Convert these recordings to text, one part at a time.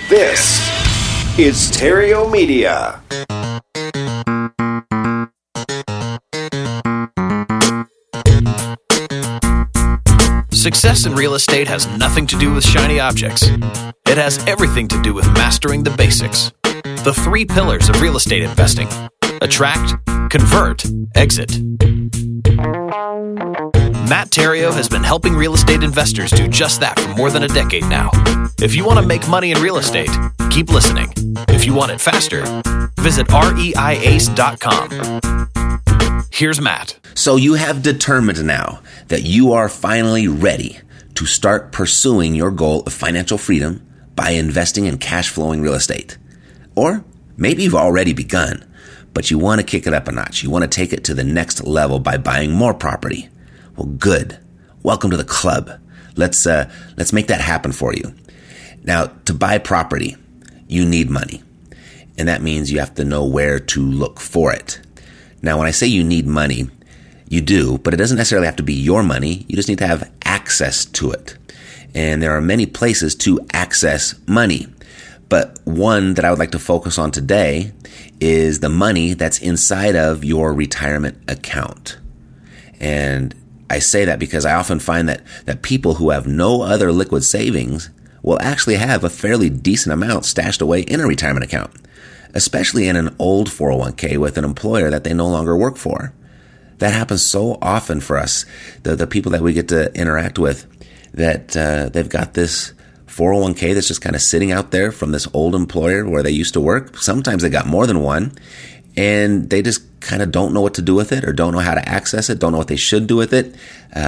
This is Stereo Media. Success in real estate has nothing to do with shiny objects. It has everything to do with mastering the basics. The 3 pillars of real estate investing: attract, convert, exit. Matt Theriault has been helping real estate investors do just that for more than a decade now. If you want to make money in real estate, keep listening. If you want it faster, visit reiace.com. Here's Matt. So you have determined now that you are finally ready to start pursuing your goal of financial freedom by investing in cash flowing real estate. Or maybe you've already begun, but you want to kick it up a notch. You want to take it to the next level by buying more property. Well, good. Welcome to the club. Let's make that happen for you. Now, to buy property, you need money. And that means you have to know where to look for it. Now, when I say you need money, you do, but it doesn't necessarily have to be your money. You just need to have access to it. And there are many places to access money. But one that I would like to focus on today is the money that's inside of your retirement account. And I say that because I often find that people who have no other liquid savings will actually have a fairly decent amount stashed away in a retirement account, especially in an old 401k with an employer that they no longer work for. That happens so often for us, the people that we get to interact with, that they've got this 401k that's just kind of sitting out there from this old employer where they used to work. Sometimes they got more than one, and they just kind of don't know what to do with it or don't know how to access it, don't know what they should do with it.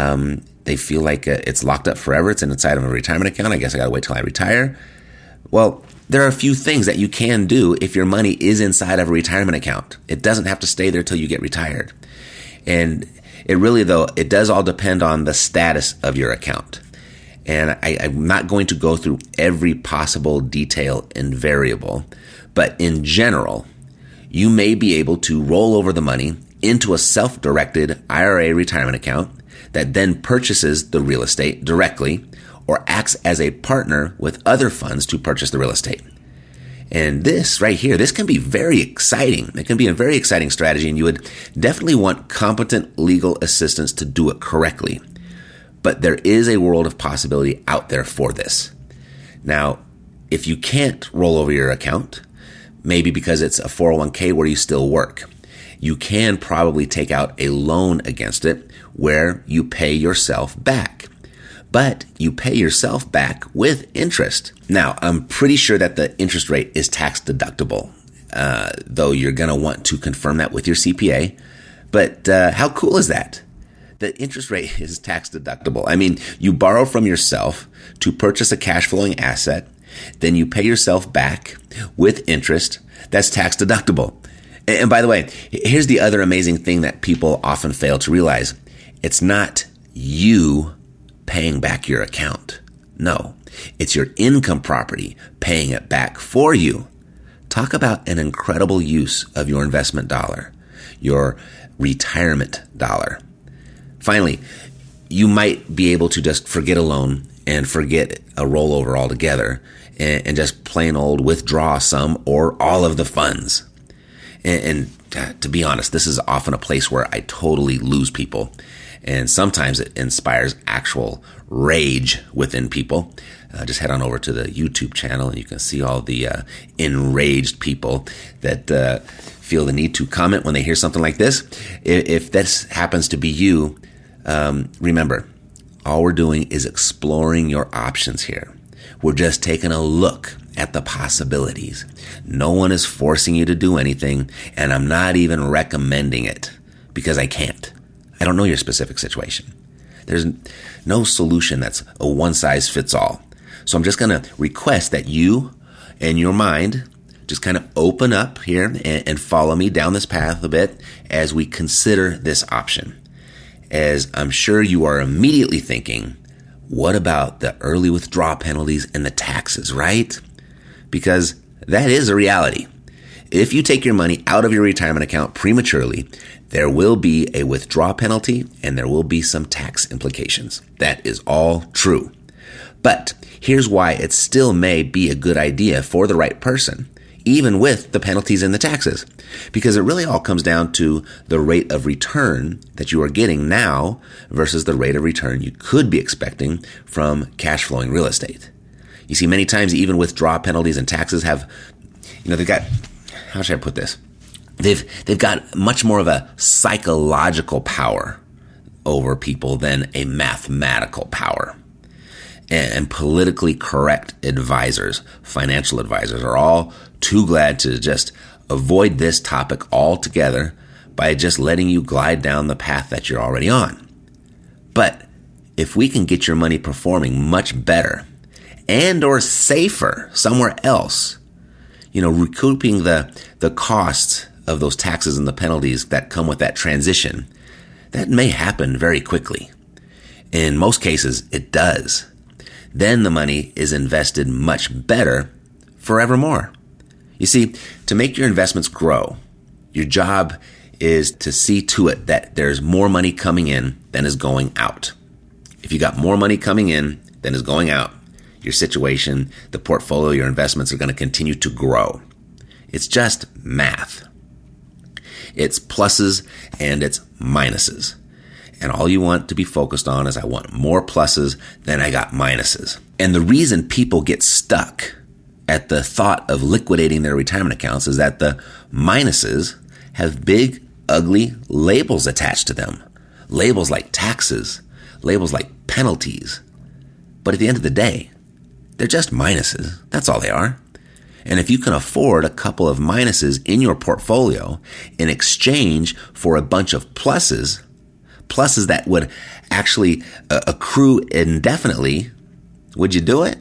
They feel like it's locked up forever. It's inside of a retirement account. I guess I got to wait till I retire. Well, there are a few things that you can do if your money is inside of a retirement account. It doesn't have to stay there till you get retired. And it really, though, it does all depend on the status of your account. And I'm not going to go through every possible detail and variable, but in general, you may be able to roll over the money into a self-directed IRA retirement account that then purchases the real estate directly or acts as a partner with other funds to purchase the real estate. And this right here, this can be very exciting. It can be a very exciting strategy, and you would definitely want competent legal assistance to do it correctly. But there is a world of possibility out there for this. Now, if you can't roll over your account, maybe because it's a 401k where you still work, you can probably take out a loan against it where you pay yourself back. But you pay yourself back with interest. Now, I'm pretty sure that the interest rate is tax deductible, though you're going to want to confirm that with your CPA. But how cool is that? The interest rate is tax deductible. I mean, you borrow from yourself to purchase a cash flowing asset, then you pay yourself back with interest. That's tax deductible. And by the way, here's the other amazing thing that people often fail to realize. It's not you paying back your account. No, it's your income property paying it back for you. Talk about an incredible use of your investment dollar, your retirement dollar. Finally, you might be able to just forget a loan and forget a rollover altogether and just plain old withdraw some or all of the funds. And to be honest, this is often a place where I totally lose people. And sometimes it inspires actual rage within people. Just head on over to the YouTube channel and you can see all the enraged people that feel the need to comment when they hear something like this. If this happens to be you, remember, all we're doing is exploring your options here. We're just taking a look at the possibilities. No one is forcing you to do anything, and I'm not even recommending it because I can't. I don't know your specific situation. There's no solution that's a one-size-fits-all. So I'm just going to request that you and your mind just kind of open up here and follow me down this path a bit as we consider this option. As I'm sure you are immediately thinking, what about the early withdrawal penalties and the taxes, right? Because that is a reality. If you take your money out of your retirement account prematurely, there will be a withdrawal penalty and there will be some tax implications. That is all true. But here's why it still may be a good idea for the right person, even with the penalties and the taxes. Because it really all comes down to the rate of return that you are getting now versus the rate of return you could be expecting from cash flowing real estate. You see, many times even withdrawal penalties and taxes have, they've got, how should I put this? They've got much more of a psychological power over people than a mathematical power. And politically correct advisors, financial advisors, are all too glad to just avoid this topic altogether by just letting you glide down the path that you're already on. But if we can get your money performing much better and or safer somewhere else, recouping the costs of those taxes and the penalties that come with that transition, that may happen very quickly. In most cases, it does. Then the money is invested much better forevermore. You see, to make your investments grow, your job is to see to it that there's more money coming in than is going out. If you got more money coming in than is going out, your situation, the portfolio, your investments are going to continue to grow. It's just math. It's pluses and it's minuses. And all you want to be focused on is I want more pluses than I got minuses. And the reason people get stuck at the thought of liquidating their retirement accounts is that the minuses have big, ugly labels attached to them. Labels like taxes, labels like penalties. But at the end of the day, they're just minuses. That's all they are. And if you can afford a couple of minuses in your portfolio in exchange for a bunch of pluses that would actually accrue indefinitely, would you do it?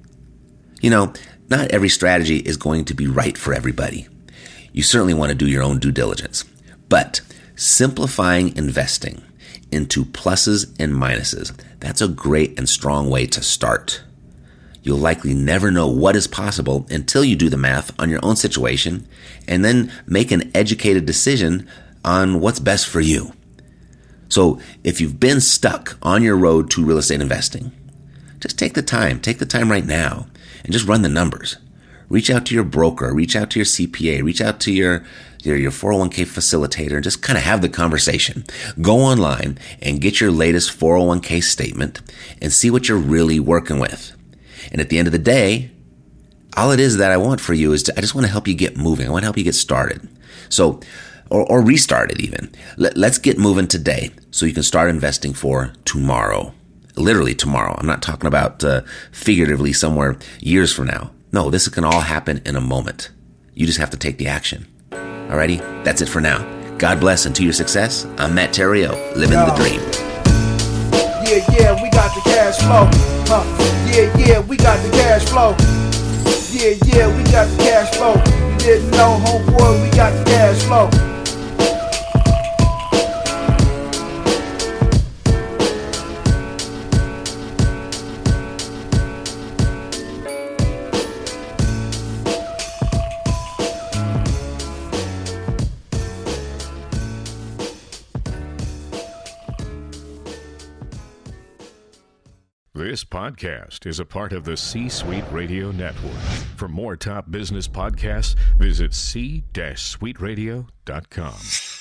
Not every strategy is going to be right for everybody. You certainly want to do your own due diligence. But simplifying investing into pluses and minuses, that's a great and strong way to start. You'll likely never know what is possible until you do the math on your own situation and then make an educated decision on what's best for you. So if you've been stuck on your road to real estate investing, just take the time right now and just run the numbers. Reach out to your broker, reach out to your CPA, reach out to your 401k facilitator and just kind of have the conversation. Go online and get your latest 401k statement and see what you're really working with. And at the end of the day, all it is that I want for you is I just want to help you get moving. I want to help you get started. So, or restart it even. Let's get moving today so you can start investing for tomorrow. Literally tomorrow. I'm not talking about figuratively somewhere years from now. No, this can all happen in a moment. You just have to take the action. Alrighty? That's it for now. God bless and to your success. I'm Matt Theriault, living the dream. Yeah, we got the cash flow. Yeah, we got the cash flow. Yeah, we got the cash flow. You didn't know, homeboy, we got the cash flow. This podcast is a part of the C-Suite Radio Network. For more top business podcasts, visit c-suiteradio.com.